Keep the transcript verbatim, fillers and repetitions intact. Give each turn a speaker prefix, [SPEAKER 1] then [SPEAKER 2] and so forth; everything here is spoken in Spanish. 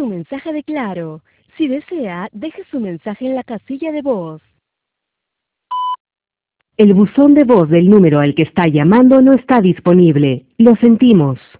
[SPEAKER 1] un mensaje de Claro. Si desea, deje su mensaje en la casilla de voz. El buzón de voz del número al que está llamando no está disponible. Lo sentimos.